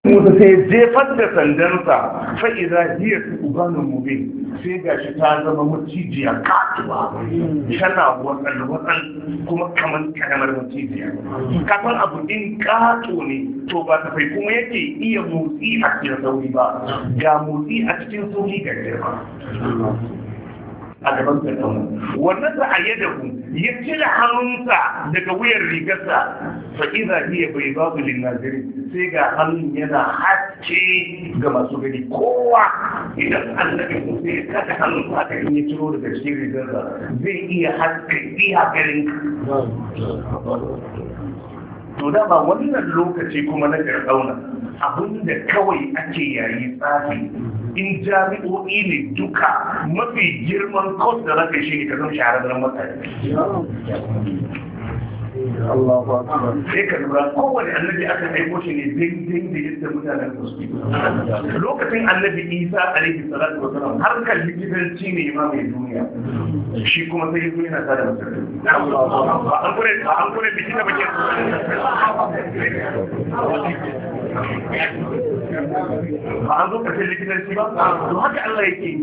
Musa sai jefar da sandansa fa'iza hiya tubanin mubin sai gashi ta zama macijiya katuwa tana watsal kuma kamar karamar macijiya. Kafin abu in kato ne to ba ta fai kuma yake iya motsi a cikin sauri ba, ga motsi a cikin sauri ga girma a gaban fir'auna. Wannan sa ayyadahu ya cire hannunsa daga wuyar rigarsa fa idza hiya baydatu lin-nazirin sai ga hannun yana haske ga masu gani. Kowa idan annabi Musa ya kada hannun haka in ya ciro daga cikin rigarsa zai iya haske iya garin. To da ba wannan lokaci kuma na fir'auna abinda kawai ake yayi tsafi in jami'o'i ne duka mafi girman kwas da zaka shi ne ka zama shahararren matsayi. Sai ka lura kowane annabi aka aiko shi ne daidai da yadda mutanen su suke. Lokacin annabi Isa alaihi salatu wa salam harkar likitanci ne ma mai duniya, shi kuma sai yanzu yana sada masarautu. Ba an kure likita ba ke ba an zo ƙarshen likitanci ba, to haka Allah yake.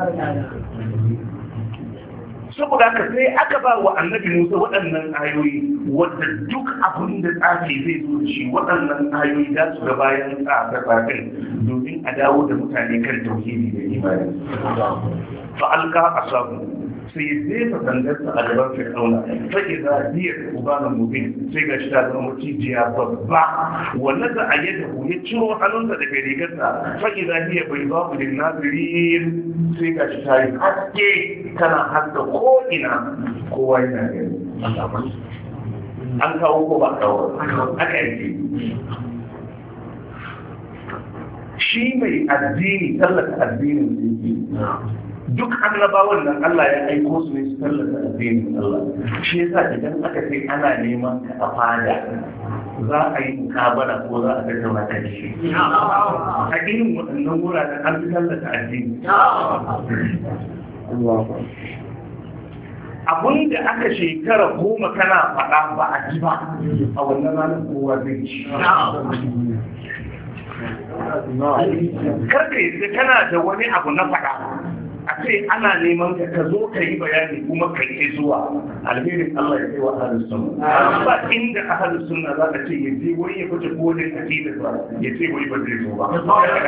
Saboda haka sai aka ba wa annabi Musa waɗannan ayoyi wadda duk abin da tsafi zai zo da shi waɗannan ayoyi za su ga bayan tsafe-tsafen domin a dawo da mutane kan tauhidi da imani. Fa'alka asabu sai ya jefa sandarsa a gaban fir'auna fa idza hiya ubanan mubin sai ga shi ta zama macijiya babba wannan da ayyadahu ya ciro hannunsa daga rigarsa fa idza hiya baydatu lin-nazirin sai ga shi ta yi haske tana haska ko ina kowa yana gani. An kawo ko ba kawo aka yi shi mai addini tallata addinin da duk annabawan nan Allah ya aiko su ne su tallata addinin Allah. Shi yasa idan aka ce ana neman ka a fada za a yi mukabala ko za a tattauna kan shi a irin waɗannan wuraren an fi tallata addini. Abun da aka shekara 10 kana faɗa ba a ji ba a wannan ranar kowa zai ci. Karka yi kana da wani abu na faɗa a ce ana neman ka zo ka yi bayani kuma ka yi zuwa alherin Allah ya kai wa ahlus sunna. Ba inda ahlus sunna za ka ce ya je wani ya fice kodin akida ba ya ce wani ba zai zo ba. Ba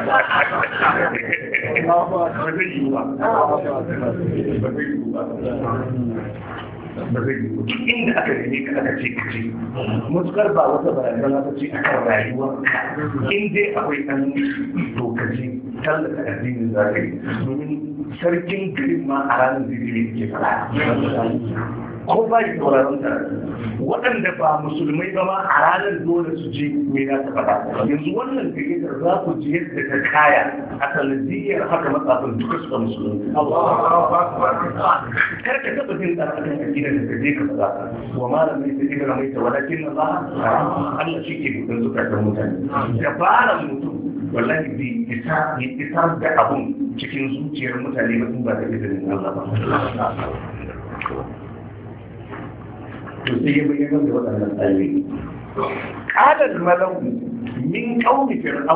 zai yi ba. Ba zai yi ba. Ba zai yi duk inda aka nemi ka aka ce ka ce mutukar ba wata barazana ta ce akan rayuwarka in dai akwai ɗan to ka ce tallata addinin za ka yi domin sarkin garin ma a ranar zai ke fara ko ba yi sauraron ta waɗanda ba musulmai ba ma a ranar dole su ji me za ta faɗa. Yanzu wannan gayyatar za ku ji yadda ta kaya a sanadiyyar haka matsafin duka suka musulmi. Kar ka taɓa jin ɗan akan aƙidar da ka je ka faɗa wa malam mai ta ibra mai ta walakin na ba Allah shi ke buɗin zukatan mutane. Dabaran mutum wallahi bai isa da abun cikin zuciyar mutane ba in ba da izinin Allah ba. قال الملأ من قوم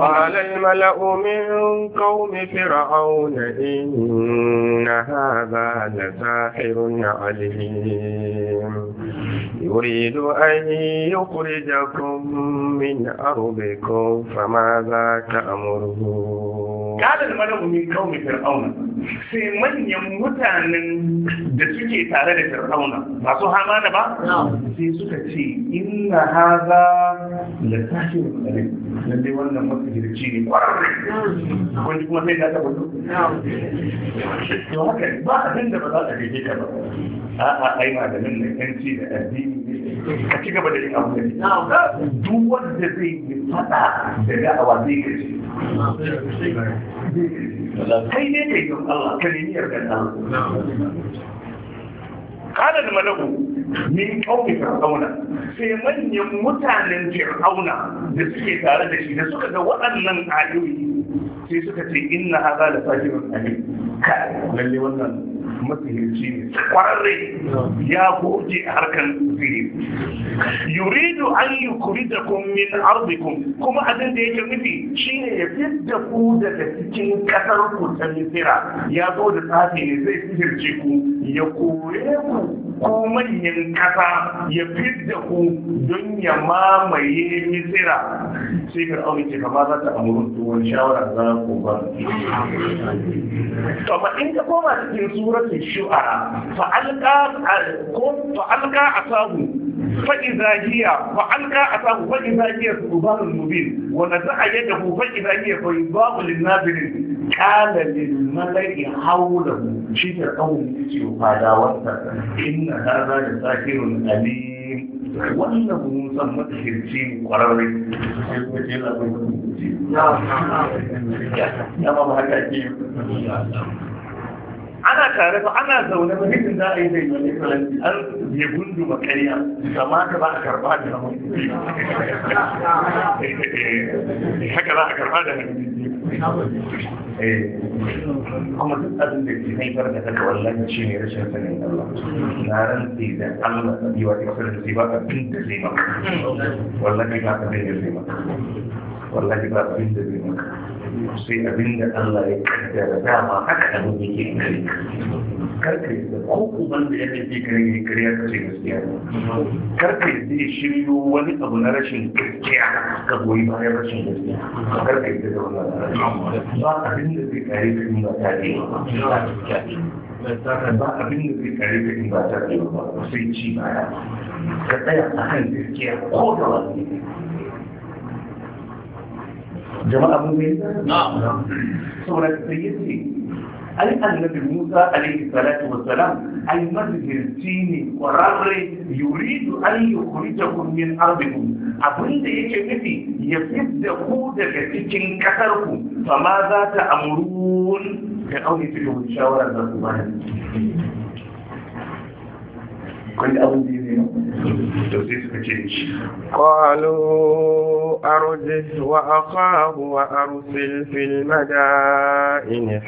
فرعون إن هذا لساحر عليم يريد أن يخرجكم من أرضكم فماذا تأمره. قال الملأ من قوم فرعون sai manyan mutanen da suke tare da fir'auna masu hamana ba sai suka ce inna haza la sahirun alim lalle wannan masihirci ne kwararre wani kuma sai da ta gudu to haka ba abin da ba za a rike ka ba a'a ai malamin nan yanci da addini ka ci gaba da yin abu da duk wanda zai yi fada da da'awa zai kace kai ne kai don Allah ka nemi yardan Allah. Kada da malaku min kauye fir'auna sai manyan mutanen fir'auna da suke tare da shi da suka ga waɗannan ayoyi sai suka ce inna hadha la sajirun alim ka lalle wannan masihirci ne kwararre ya goge a harkar sihiri yuridu an yukhrijakum min ardikum kuma abin da yake nufi shine ya fidda ku daga cikin kasar ku ta Misira ya zo da tsafi ne zai sihirce ku ya kore ku ko manyan kasa ya fidda ku don ya mamaye Misira sai Fir'auna ce kama za ta amuru tuwon shawara za ku ba to amma in ka koma cikin suratul shu'ara fa alqa asabu فإذا هي ثعبان مبين ونزع يده فإذا هي بيضاء للناظرين قال للملأ حوله شيء قوم يجوا هذا إن هذا لساحر أليم wannan musan matahirci kwararre ya ba haka ake ana tare ba ana zaune ba nufin za a yi zai wani falanci an ya gundu makariya sama ka za a karba da hannun haka za a karba da hannun kuma duk abin da ke haifar da haka wallahi shi ne rashin sanin Allah na rantsi da Allah ta biwa ta kasar da ba abin da zai maka wallahi ba abin da zai maka wallahi ba abin da zai maka sai abin da Allah ya kaddara dama haka abin da ke kare karka yi da ko uban da ya ke kare ne kariya ka ce gaskiya karka yi zai shiryo wani abu na rashin gaskiya ka goyi bayan rashin gaskiya karka yi da wannan ba abin da zai kare ka in ba ta ne ba abin da zai kare ka in ba ta ne ba sai ci baya ka tsaya a kan gaskiya ko da wani jama'a mun yi saboda sai yace ai annabi Musa alaihi salatu wassalam ai mazhirci ne kwararre yuridu an yukhrijakum min ardikum abinda yake nufi ya fidda ku daga cikin kasar ku fa ma za ta amurun da aure cikin shawara da ku bani kun abin da yake to sai suka ce shi قالوا أرجه وأخاه وأرسل في المدائن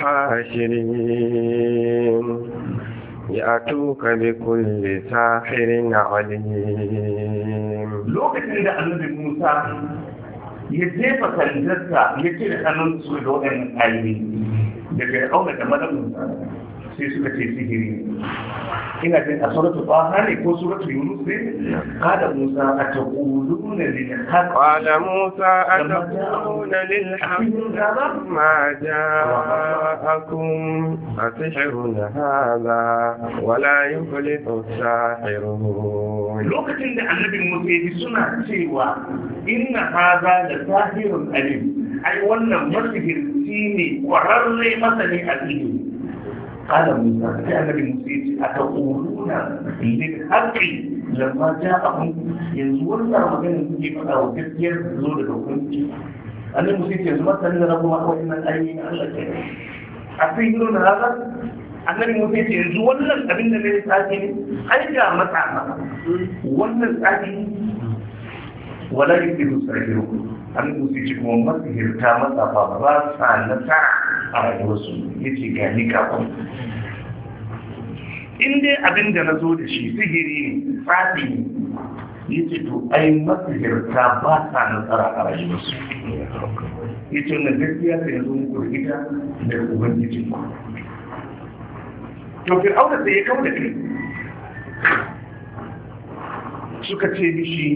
حاشرين يأتوك بكل ساحر عليم lokacin da annabi Musa ya jefa sandarsa ya ce da hannun su da waɗannan ayoyi daga auna da malamunsa sai suka ce sihiri ina jin a suratul Taha ne ko suratul Yunus ne qala Musa ataquluna lil haqq qala Musa ataquluna lil haqq ma ja'akum asihrun hadha wa la yuflihu as-sahirun lokacin da annabi Musa ya suna cewa inna hadha la sahirun alim ai wannan masihirci ne kwararre masani alimi قال موسى كان بالمسيح أتقولون للحق لما جاءهم ينزلون رمضان كيف أو كثير زود الحكم أن المسيح يزمت أن ربما هو إن الأيين على كذا أفيدون هذا أن المسيح ينزلون أبن الذي ساكن أي جاء متعنا وأن الأيين ولا يفيد السائرون أن المسيح يكون مسيح كامل أفضل نسع a rayuwarsu ya ce gani kafin in dai abin da na zo da shi sihiri ne tsafi ne ya ce to ai masihirta ba sa nasara a rayuwarsu ya ce wannan gaskiya sai ya zo muku da ita daga ubangijin ku to fir'auna sai ya kawo da kai suka ce mishi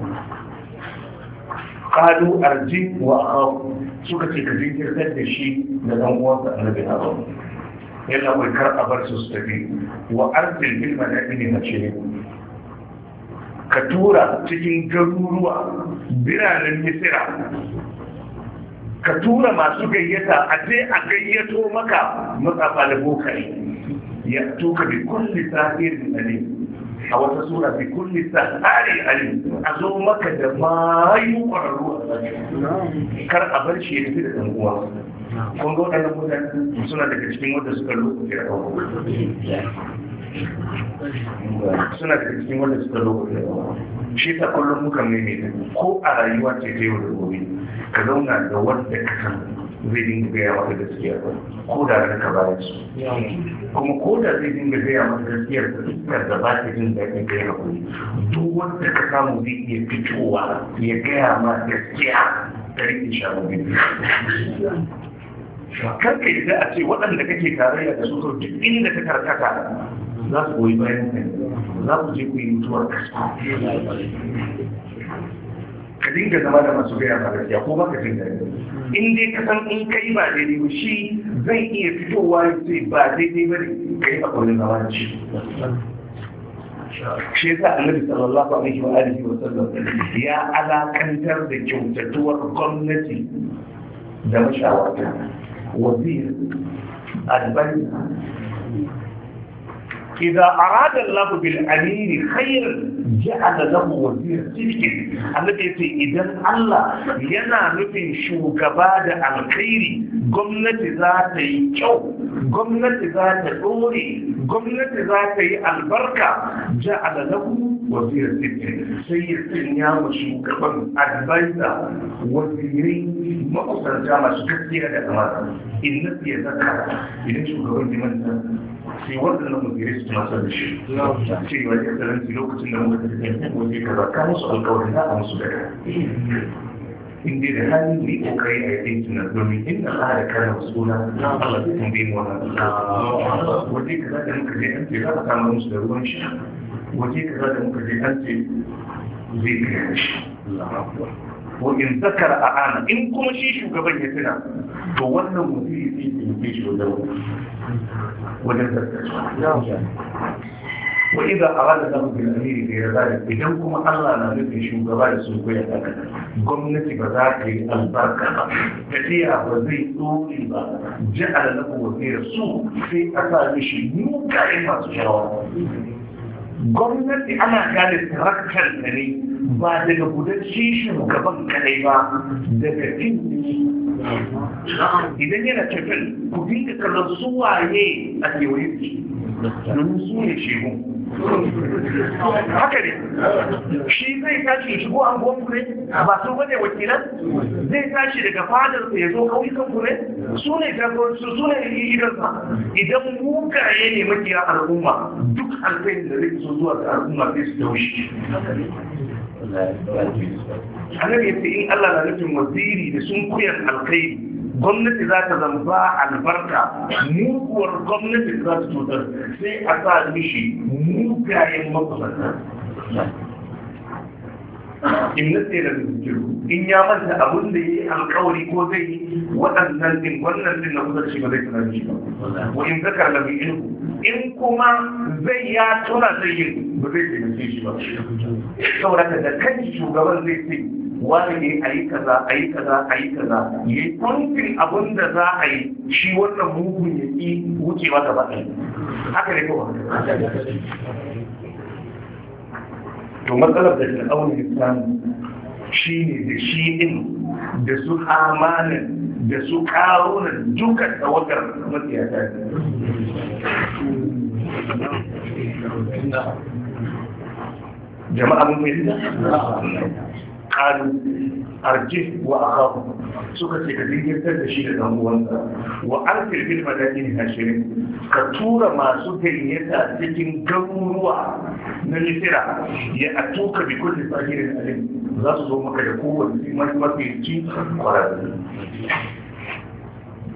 قالوا أرجي وأخاف suka ce ka jinkirtar da shi da ɗan uwansa annabi Harun yana mai kar a bar su tafi wa arsil bil malaikati hashirin ka tura cikin garuruwa biranen Misira ka tura masu gayyata a je a gayyato maka matsafa da bokai ya tuka bi kulli sahirin alim a wata sura bi kulli sahari alim a zo maka da mayu ƙwararru a kar a bar shi ya tafi da ɗan uwa kun ga waɗannan mutane suna daga cikin wanda suka lokaci da ɗan suna daga cikin wanda suka lokaci da ɗan shi ta kullum muka maimaita ko a rayuwa ce ta yau da gobe ka zauna da wanda ka san zai dinga gaya maka gaskiya ko da ranka ba ya ci kuma ko da zai dinga gaya maka gaskiyar da fuskar da ba ta jin daɗin kai hakuri duk wanda ka samu zai iya fitowa ya gaya ma gaskiya da rikin shamu biyu kan ka yi a ce waɗanda kake tarayya da su duk inda ka karkata za su goyi bayan kai za ku je ku yi mutuwar kasa ka dinga zama da masu gaya ma gaskiya ko baka jin daɗi in dai ka san in kai ba daidai ba shi zai iya fitowa ya ce ba daidai ba ne kai a kwanin zama da shi shi yasa annabi sallallahu alaihi wa alihi wa sallam ya alakantar da kyautatuwar gwamnati da mashawarta wazir albanna إذا أراد الله بالأمير خيرا جعل له وزير صدق الذي يقول إذا الله ينا نفين شوكباد الخير قمنة ذاتي جو قمنة ذات دوري قمنة ذاتي البركة جعل له وزير صدق سيد سنيا وشوكبان أدبايزا وزيرين مقصر جامع شكتير لأمانا إن نسي ذكر إذا شوكبان جمانتا sai waɗannan mujirai su masu da shi cewa ya tsaranci lokacin da muka tafi kan waje ka zaka musu alƙawarin za a musu daga inda da hali ne kokari a yi aiki na domin inda za a kare wasu na Allah zai tambaye mu wannan waje ka za da muka je an ce za a samu musu da ruwan sha waje ka za da muka je an ce zai kare shi ko in zakara a ana in kuma shi shugaban ya tuna to wannan mutum ya ce shi wajen zartarwa وإذا أراد له بالأمير غير ذلك إذا كما الله نزل شugaba da sun koya haka gwamnati ba za ta yi albarka ba tafiya ba zai dore ba ja'ala lahu wazira su sai a sa mishi mugayen masu shawara gwamnati ana gane taraktar da ne ba daga gudanci shugaban kadai ba daga fin idan yana tafiya ku dinga kallon su waye a kewaye domin su ne shehu haka ne shi zai tashi ya shigo an gwan kure ba su wane wakilan zai tashi daga fadarsa ya zo kauyukan kure su ne jagoranci su ne idansa idan mugaye ne makiya al'umma duk alfayin da zai so zuwa ga al'umma zai su taushi annabi ya ce in Allah na nufin waziri da sun kuyan alkhairi gwamnati za ta zamba albarka muguwar gwamnati za ta cutar sai a sa mishi mugayen makusanta in na tsere da zikiru in ya manta abin da ya yi alkawari ko zai yi waɗannan din wannan din na kusa da shi ba zai tuna shi ba wa in zakar da mai ilmu in kuma zai ya tuna zai yi ba zai taimake shi ba saboda da kan shugaban zai ce wani ne a yi kaza a yi kaza a yi kaza ya yi kwanfin abin da za a yi shi wannan mugun ya ƙi wuce mata ba ɗaya haka ne kowa to matsalar da fir'aun ya samu shi ne da shi ɗin da su amanin da su ƙarunan duka tawagar matsiyata jama'a mun fahimta قالوا أرجه وأخاه سكة كثير تدشي لأموانها وأرسل في المدائن هاشمين كتورة ما سكة يتا سكين قروا نلسرع يأتوك بكل فاجر أليم ذات ظلمك يقوى في مجمع في الجين ورد